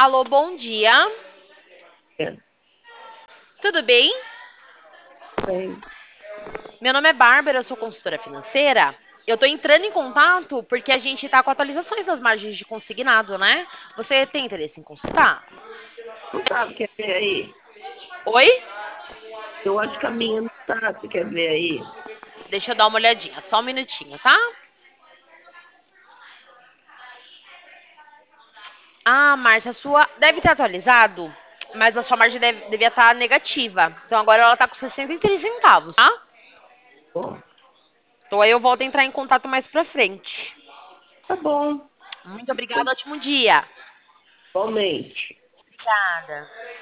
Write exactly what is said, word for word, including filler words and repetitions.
Alô, bom dia. É, Tudo bem? bem, Meu nome é Bárbara, eu sou consultora financeira. Eu tô entrando em contato porque a gente tá com atualizações das margens de consignado, né? Você tem interesse em consultar? não tá, você quer ver aí? Oi? Eu acho que a minha não tá, você quer ver aí? Deixa eu dar uma olhadinha, só um minutinho, tá? Ah, Márcia, a sua deve ter atualizado, mas a sua margem deve, devia estar negativa. Então agora ela tá com sessenta e três centavos, tá? Bom, Então aí eu volto a entrar em contato mais pra frente. tá bom, Muito obrigada, ótimo dia. igualmente. Obrigada.